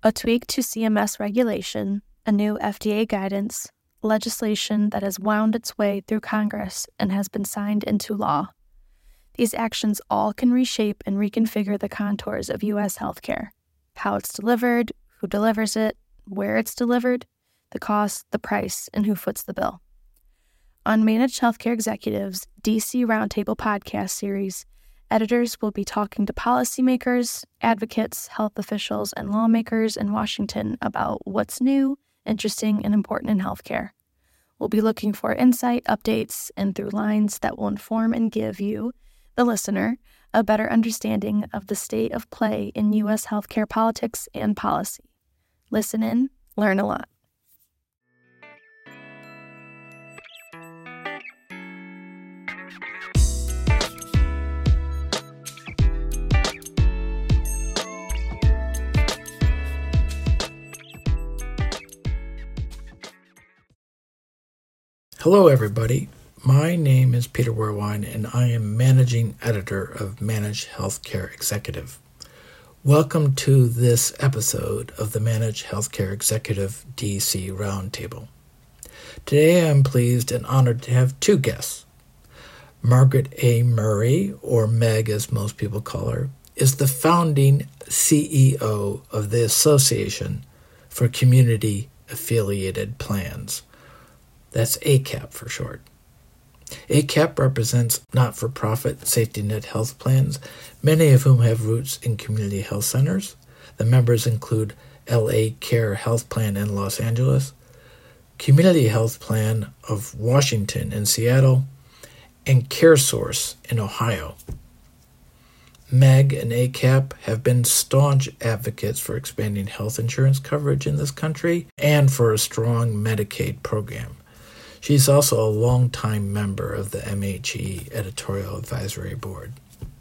A tweak to CMS regulation, a new FDA guidance, legislation that has wound its way through Congress and has been signed into law. These actions all can reshape and reconfigure the contours of U.S. healthcare, how it's delivered, who delivers it, where it's delivered, the cost, the price, and who foots the bill. On Managed Healthcare Executives' DC Roundtable podcast series, editors will be talking to policymakers, advocates, health officials, and lawmakers in Washington about what's new, interesting, and important in healthcare. We'll be looking for insight, updates, and through lines that will inform and give you, the listener, a better understanding of the state of play in U.S. healthcare politics and policy. Listen in, learn a lot. Hello, everybody. My name is Peter Werwine, and I am Managing Editor of Managed Healthcare Executive. Welcome to this episode of the Managed Healthcare Executive DC Roundtable. Today, I'm pleased and honored to have two guests. Margaret A. Murray, or Meg as most people call her, is the founding CEO of the Association for Community Affiliated Plans. That's ACAP for short. ACAP represents not-for-profit safety net health plans, many of whom have roots in community health centers. The members include LA Care Health Plan in Los Angeles, Community Health Plan of Washington and Seattle, and CareSource in Ohio. Meg and ACAP have been staunch advocates for expanding health insurance coverage in this country and for a strong Medicaid program. She's also a longtime member of the MHE Editorial Advisory Board.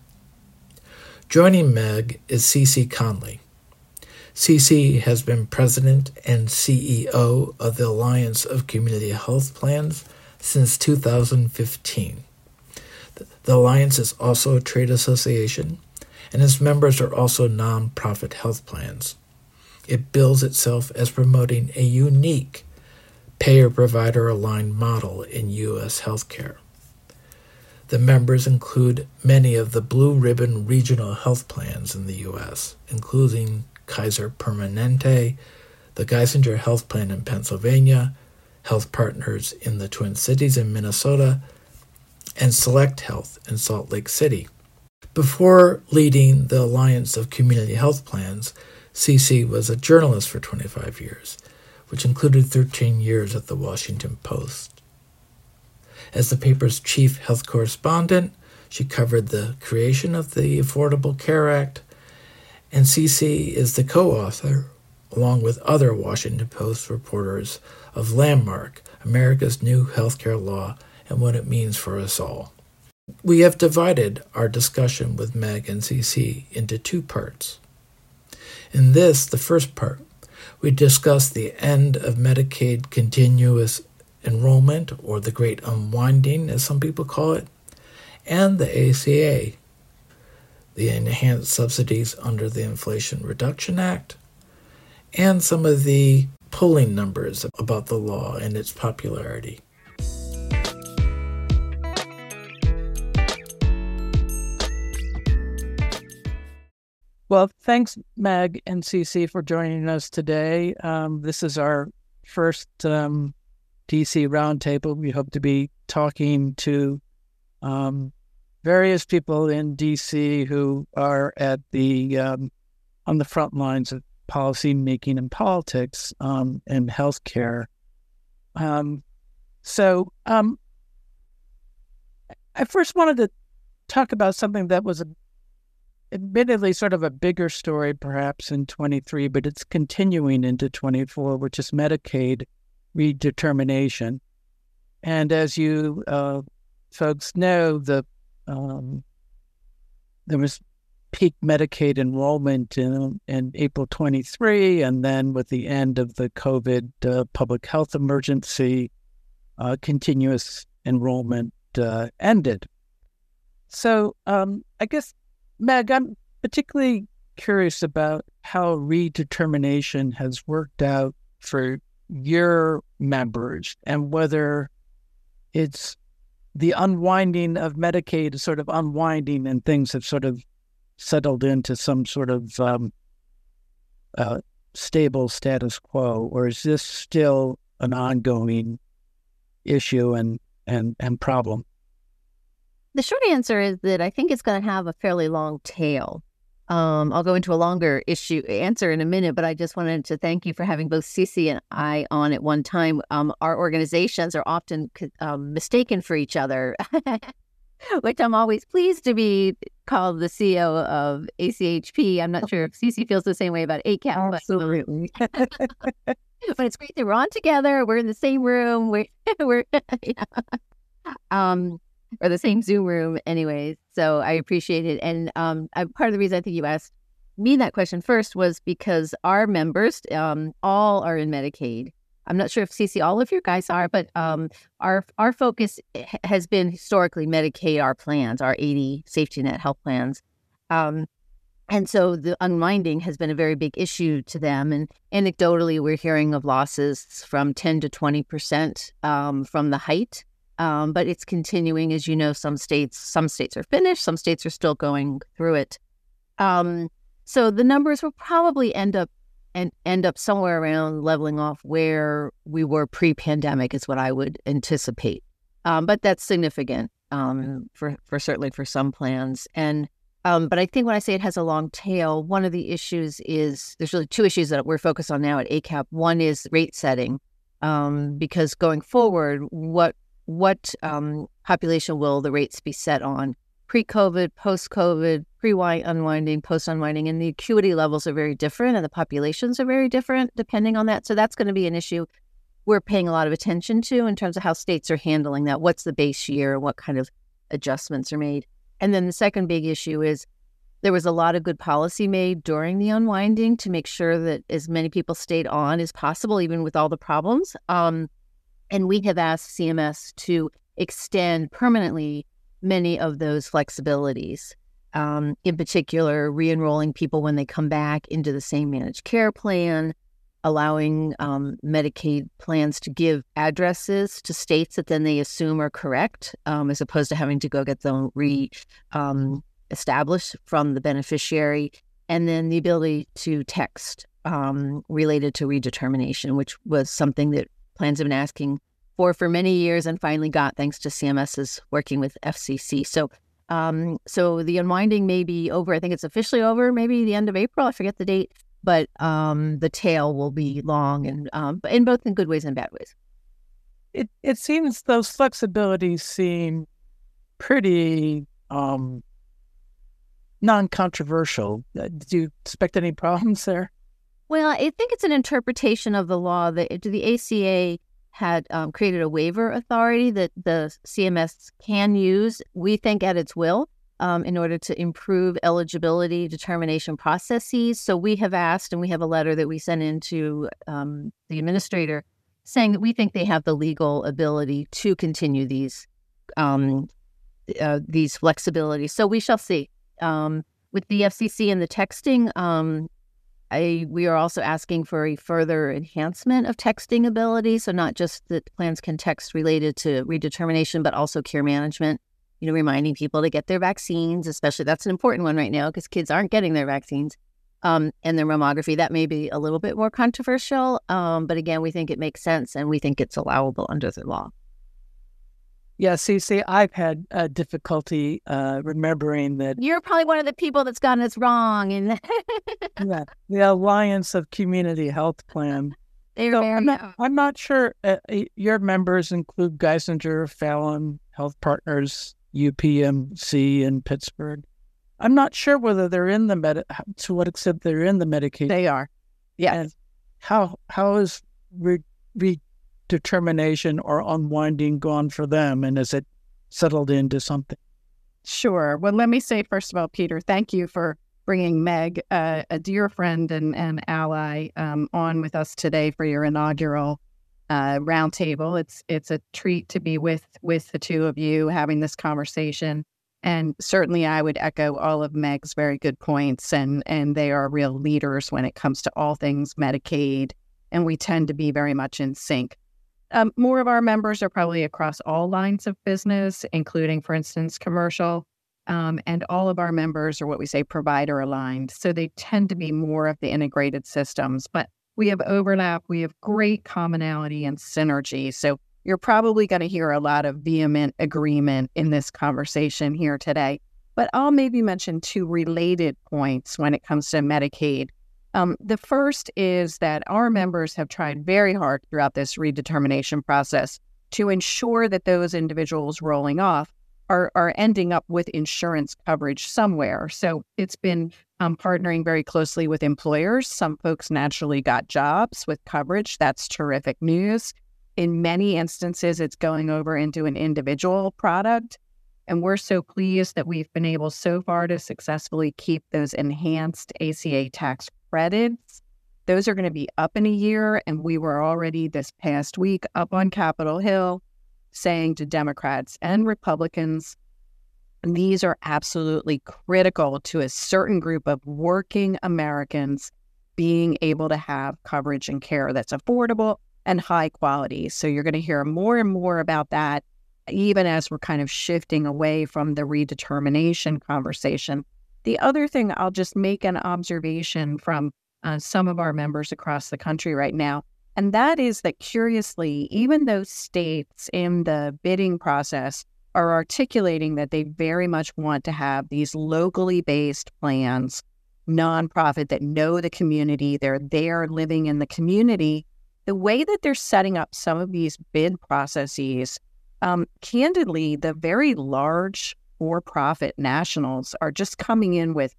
Joining Meg is CeCe Conley. CeCe has been president and CEO of the Alliance of Community Health Plans since 2015. The Alliance is also a trade association, and its members are also nonprofit health plans. It bills itself as promoting a unique payer-provider-aligned model in U.S. healthcare. The members include many of the blue ribbon regional health plans in the U.S., including Kaiser Permanente, the Geisinger Health Plan in Pennsylvania, Health Partners in the Twin Cities in Minnesota, and Select Health in Salt Lake City. Before leading the Alliance of Community Health Plans, CeCe was a journalist for 25 years, which included 13 years at the Washington Post. As the paper's chief health correspondent, she covered the creation of the Affordable Care Act, and CeCe is the co-author, along with other Washington Post reporters, of Landmark, America's New Healthcare Law and What It Means for Us All. We have divided our discussion with Meg and CeCe into two parts. In this, the first part, we discussed the end of Medicaid continuous enrollment, or the Great Unwinding, as some people call it, and the ACA, the enhanced subsidies under the Inflation Reduction Act, and some of the polling numbers about the law and its popularity. Well, thanks, Meg and CeCe, for joining us today. This is our first DC Roundtable. We hope to be talking to various people in DC who are at the on the front lines of policy making and politics and healthcare. So I first wanted to talk about something that was admittedly sort of a bigger story perhaps in 23, but it's continuing into 24, which is Medicaid redetermination. And as you folks know, there was peak Medicaid enrollment in April 23, and then with the end of the COVID public health emergency, continuous enrollment ended. So I guess, Meg, I'm particularly curious about how redetermination has worked out for your members and whether it's the unwinding of Medicaid is sort of unwinding and things have sort of settled into some sort of stable status quo, or is this still an ongoing issue and problem? The short answer is that I think it's going to have a fairly long tail. I'll go into a longer answer in a minute, but I just wanted to thank you for having both Cece and I on at one time. Our organizations are often mistaken for each other, which I'm always pleased to be called the CEO of ACHP. I'm not sure if Cece feels the same way about ACAP. Absolutely. But it's great that we're on together. We're in the same room. We're or the same Zoom room anyways. So I appreciate it. And part of the reason I think you asked me that question first was because our members all are in Medicaid. I'm not sure if Cece, all of your guys are, but our focus has been historically Medicaid, our plans, our 80 safety net health plans. And so the unwinding has been a very big issue to them. And anecdotally, we're hearing of losses from 10 to 20% from the height. But it's continuing, as you know. Some states are finished, some states are still going through it. So the numbers will probably end up somewhere around leveling off where we were pre-pandemic is what I would anticipate. But that's significant for certainly for some plans. And but I think when I say it has a long tail, one of the issues is there's really two issues that we're focused on now at ACAP. One is rate setting, because going forward, what population will the rates be set on? Pre-COVID, post-COVID, pre-unwinding, post-unwinding, and the acuity levels are very different and the populations are very different depending on that. So that's going to be an issue we're paying a lot of attention to in terms of how states are handling that. What's the base year? What kind of adjustments are made? And then the second big issue is there was a lot of good policy made during the unwinding to make sure that as many people stayed on as possible, even with all the problems. And we have asked CMS to extend permanently many of those flexibilities, in particular, re-enrolling people when they come back into the same managed care plan, allowing Medicaid plans to give addresses to states that then they assume are correct, as opposed to having to go get them established from the beneficiary, and then the ability to text related to redetermination, which was something that plans have been asking for many years and finally got thanks to CMS's working with FCC. So the unwinding may be over. I think it's officially over, maybe the end of April. I forget the date, but the tail will be long and in both in good ways and bad ways. It seems those flexibilities seem pretty non-controversial. Do you expect any problems there? Well, I think it's an interpretation of the law that the ACA had created a waiver authority that the CMS can use, we think, at its will in order to improve eligibility determination processes. So we have asked, and we have a letter that we sent in to the administrator saying that we think they have the legal ability to continue these flexibilities. So we shall see. With the FCC and the texting, we are also asking for a further enhancement of texting ability. So not just that plans can text related to redetermination, but also care management, reminding people to get their vaccines, especially that's an important one right now because kids aren't getting their vaccines, and their mammography. That may be a little bit more controversial. But again, we think it makes sense and we think it's allowable under the law. Yeah, see, I've had difficulty remembering that. You're probably one of the people that's gotten us wrong. And yeah, the Alliance of Community Health Plan. I'm not sure. Your members include Geisinger, Fallon, Health Partners, UPMC in Pittsburgh. I'm not sure whether they're in to what extent they're in the Medicaid. They are. Yeah. And how is determination or unwinding gone for them, and is it settled into something? Sure. Well, let me say, first of all, Peter, thank you for bringing Meg, a dear friend and ally, on with us today for your inaugural roundtable. It's a treat to be with the two of you having this conversation. And certainly I would echo all of Meg's very good points, and they are real leaders when it comes to all things Medicaid, and we tend to be very much in sync. More of our members are probably across all lines of business, including, for instance, commercial, and all of our members are what we say provider aligned. So they tend to be more of the integrated systems, but we have overlap, we have great commonality and synergy. So you're probably going to hear a lot of vehement agreement in this conversation here today. But I'll maybe mention two related points when it comes to Medicaid. The first is that our members have tried very hard throughout this redetermination process to ensure that those individuals rolling off are ending up with insurance coverage somewhere. So it's been partnering very closely with employers. Some folks naturally got jobs with coverage. That's terrific news. In many instances, it's going over into an individual product. And we're so pleased that we've been able so far to successfully keep those enhanced ACA tax credits. Those are going to be up in a year. And we were already this past week up on Capitol Hill saying to Democrats and Republicans, these are absolutely critical to a certain group of working Americans being able to have coverage and care that's affordable and high quality. So you're going to hear more and more about that, even as we're kind of shifting away from the redetermination conversation. The other thing, I'll just make an observation from some of our members across the country right now, and that is that curiously, even though states in the bidding process are articulating that they very much want to have these locally based plans, nonprofit that know the community, they're there living in the community, the way that they're setting up some of these bid processes, candidly, the very large for-profit nationals are just coming in with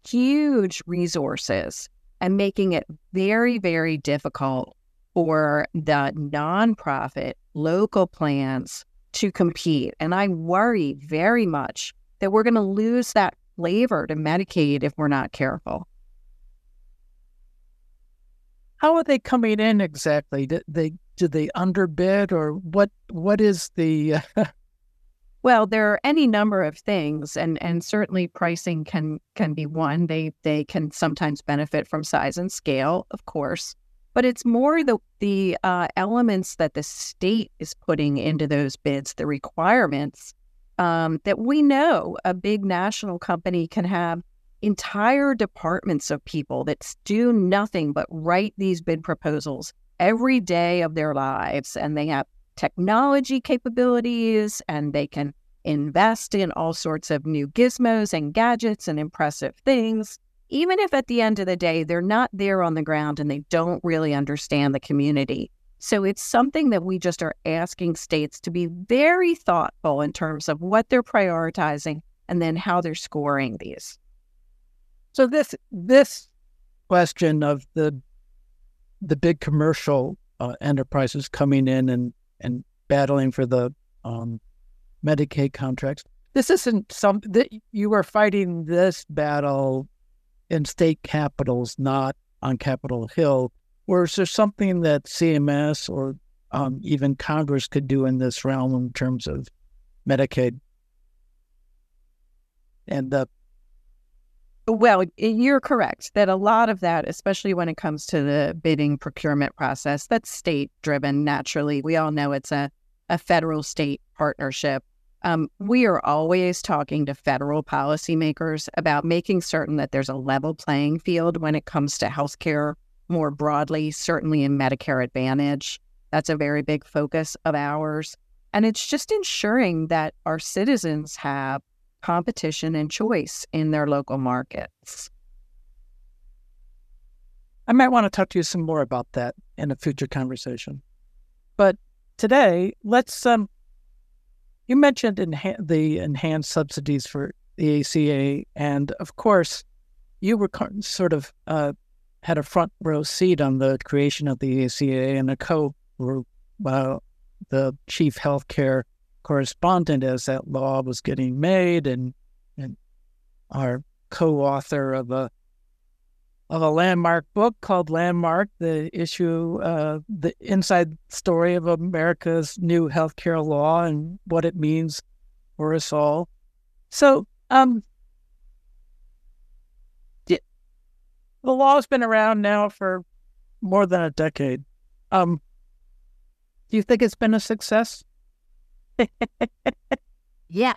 huge resources and making it very, very difficult for the nonprofit local plans to compete. And I worry very much that we're going to lose that flavor to Medicaid if we're not careful. How are they coming in exactly? Do they underbid, or what is the? Well, there are any number of things, and certainly pricing can be one. They can sometimes benefit from size and scale, of course, but it's more the elements that the state is putting into those bids, the requirements that we know a big national company can have entire departments of people that do nothing but write these bid proposals every day of their lives. And they have technology capabilities, and they can invest in all sorts of new gizmos and gadgets and impressive things, even if at the end of the day, they're not there on the ground and they don't really understand the community. So it's something that we just are asking states to be very thoughtful in terms of what they're prioritizing and then how they're scoring these. So this question of the big commercial enterprises coming in and battling for the Medicaid contracts, this isn't something that you are fighting this battle in state capitals, not on Capitol Hill. Or is there something that CMS or even Congress could do in this realm in terms of Medicaid? And Well, you're correct that a lot of that, especially when it comes to the bidding procurement process, that's state-driven naturally. We all know it's a federal-state partnership. We are always talking to federal policymakers about making certain that there's a level playing field when it comes to healthcare more broadly, certainly in Medicare Advantage. That's a very big focus of ours. And it's just ensuring that our citizens have competition and choice in their local markets. I might want to talk to you some more about that in a future conversation. But today, let's, you mentioned the enhanced subsidies for the ACA, and of course, you were sort of had a front row seat on the creation of the ACA, and were the chief healthcare correspondent as that law was getting made, and our co-author of a landmark book called Landmark, the inside story of America's new healthcare law and what it means for us all. So, the law's been around now for more than a decade. Do you think it's been a success? Yeah.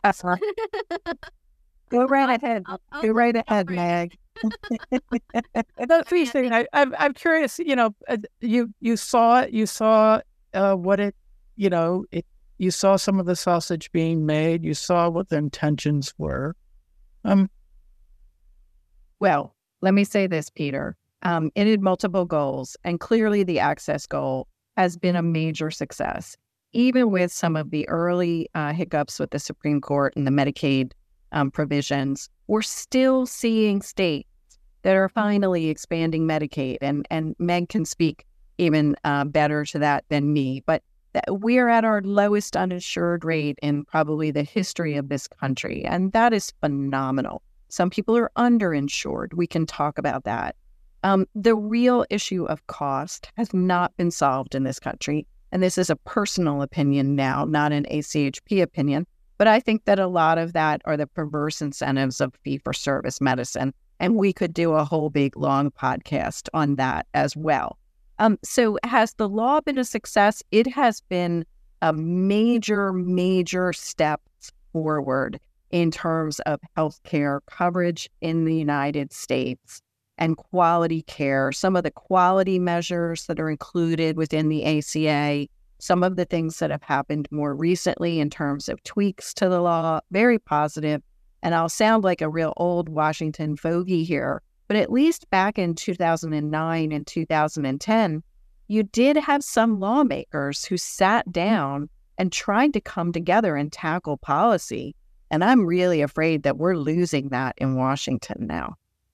Go right ahead. Go right ahead, Meg. Please, I'm curious. You saw it. You saw what it. You saw some of the sausage being made. You saw what the intentions were. Well, let me say this, Peter. It had multiple goals, and clearly the access goal has been a major success. Even with some of the early hiccups with the Supreme Court and the Medicaid provisions, we're still seeing states that are finally expanding Medicaid, and Meg can speak even better to that than me. But we're at our lowest uninsured rate in probably the history of this country, and that is phenomenal. Some people are underinsured. We can talk about that. The real issue of cost has not been solved in this country, and this is a personal opinion now, not an ACHP opinion, but I think that a lot of that are the perverse incentives of fee-for-service medicine, and we could do a whole big, long podcast on that as well. So has the law been a success? It has been a major, major step forward in terms of healthcare coverage in the United States and quality care. Some of the quality measures that are included within the ACA, some of the things that have happened more recently in terms of tweaks to the law, very positive. And I'll sound like a real old Washington fogey here, but at least back in 2009 and 2010, you did have some lawmakers who sat down and tried to come together and tackle policy. And I'm really afraid that we're losing that in Washington now.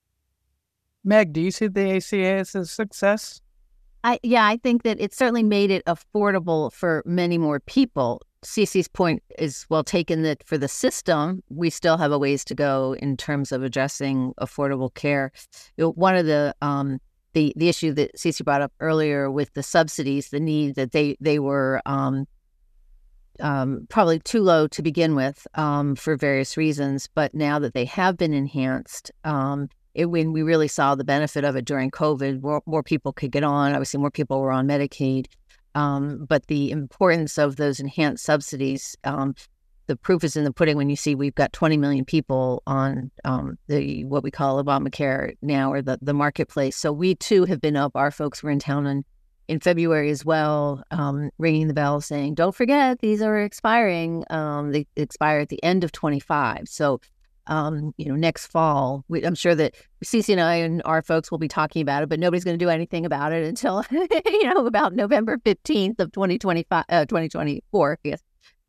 Meg, do you see the ACA as a success? I think that it certainly made it affordable for many more people. Cece's point is well taken that for the system, we still have a ways to go in terms of addressing affordable care. One of the issue that Cece brought up earlier with the subsidies, the need that they were probably too low to begin with for various reasons, but now that they have been enhanced, when we really saw the benefit of it during COVID, more people could get on. Obviously, more people were on Medicaid. But the importance of those enhanced subsidies, the proof is in the pudding when you see we've got 20 million people on what we call Obamacare now, or the marketplace. So we too have been up. Our folks were in town in February as well, ringing the bell saying, don't forget, these are expiring. They expire at the end of 25. So next fall, I'm sure that Cece and I and our folks will be talking about it, but nobody's going to do anything about it until, about November 15th of 2024, yes.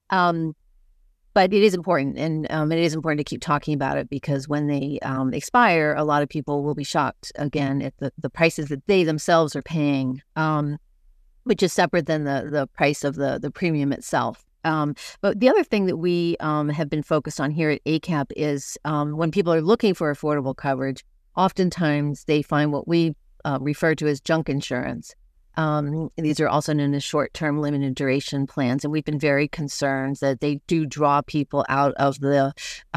But it is important, and it is important to keep talking about it, because when they expire, a lot of people will be shocked again at the prices that they themselves are paying, which is separate than the price of the premium itself. But the other thing that we have been focused on here at ACAP is when people are looking for affordable coverage, oftentimes they find what we refer to as junk insurance. These are also known as short-term limited duration plans, and we've been very concerned that they do draw people out of the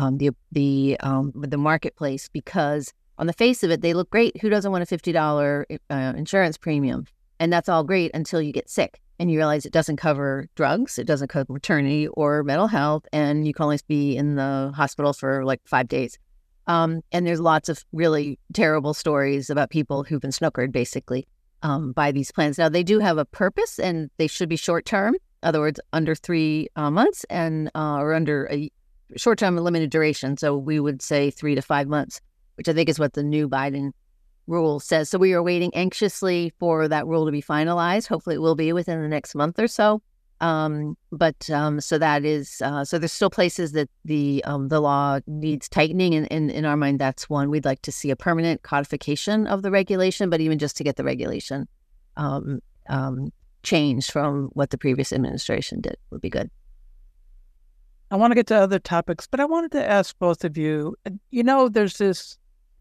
marketplace, because on the face of it, they look great. Who doesn't want a $50 insurance premium? And that's all great until you get sick and you realize it doesn't cover drugs, it doesn't cover maternity or mental health, and you can only be in the hospital for like 5 days. And there's lots of really terrible stories about people who've been snookered, basically, by these plans. Now, they do have a purpose, and they should be short-term, in other words, under 3 months, and or under a short-term limited duration. So we would say 3 to 5 months, which I think is what the new Biden rule says. So we are waiting anxiously for that rule to be finalized. Hopefully it will be within the next month or so. So that is, so there's still places that the law needs tightening. And in our mind, that's one. We'd like to see a permanent codification of the regulation, but even just to get the regulation changed from what the previous administration did would be good. I want to get to other topics, but I wanted to ask both of you, there's this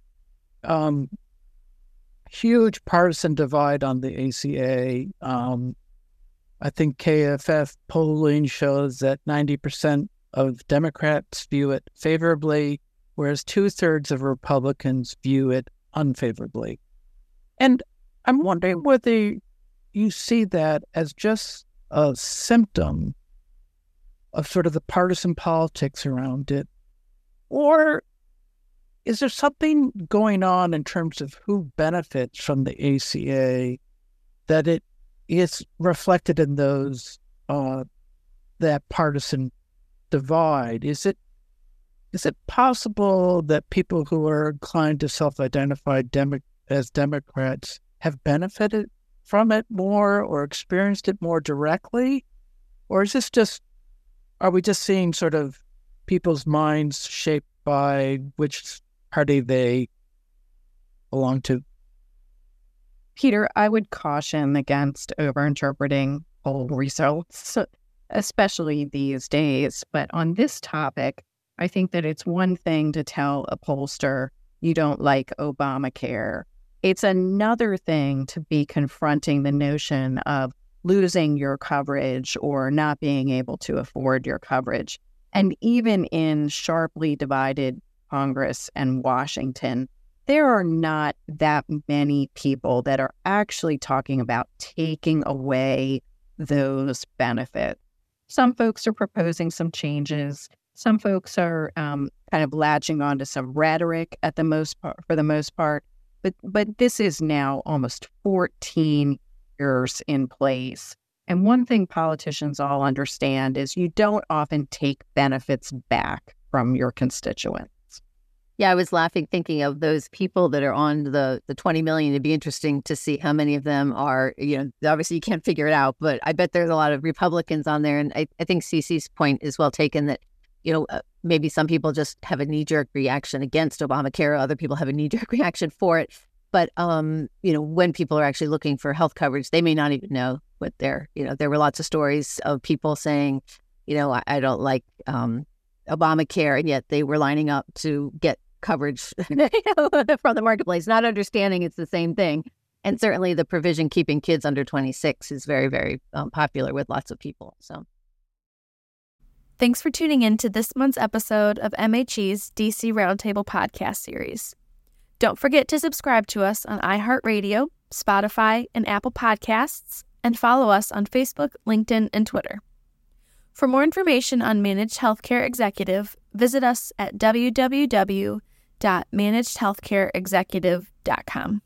huge partisan divide on the ACA. I think KFF polling shows that 90% of Democrats view it favorably, whereas 2/3 of Republicans view it unfavorably. And I'm wondering whether you see that as just a symptom of sort of the partisan politics around it, or is there something going on in terms of who benefits from the ACA that it is reflected in those that partisan divide? Is it possible that people who are inclined to self-identify as Democrats have benefited from it more or experienced it more directly? Or is this just, are we just seeing sort of people's minds shaped by which party they belong to? Peter, I would caution against overinterpreting poll results, especially these days. But on this topic, I think that it's one thing to tell a pollster you don't like Obamacare. It's another thing to be confronting the notion of losing your coverage or not being able to afford your coverage. And even in sharply divided Congress and Washington, there are not that many people that are actually talking about taking away those benefits. Some folks are proposing some changes. Some folks are kind of latching onto some rhetoric for the most part. But this is now almost 14 years in place. And one thing politicians all understand is you don't often take benefits back from your constituents. Yeah, I was laughing thinking of those people that are on the 20 million. It'd be interesting to see how many of them are, obviously you can't figure it out, but I bet there's a lot of Republicans on there. And I think Cece's point is well taken that, maybe some people just have a knee-jerk reaction against Obamacare. Other people have a knee-jerk reaction for it. But, when people are actually looking for health coverage, they may not even know what there were lots of stories of people saying, I don't like Obamacare, and yet they were lining up to get coverage from the marketplace, not understanding it's the same thing. And certainly the provision keeping kids under 26 is very, very popular with lots of people. So, thanks for tuning in to this month's episode of MHE's DC Roundtable podcast series. Don't forget to subscribe to us on iHeartRadio, Spotify, and Apple Podcasts, and follow us on Facebook, LinkedIn, and Twitter. For more information on Managed Healthcare Executive, visit us at www.managedhealthcareexecutive.com.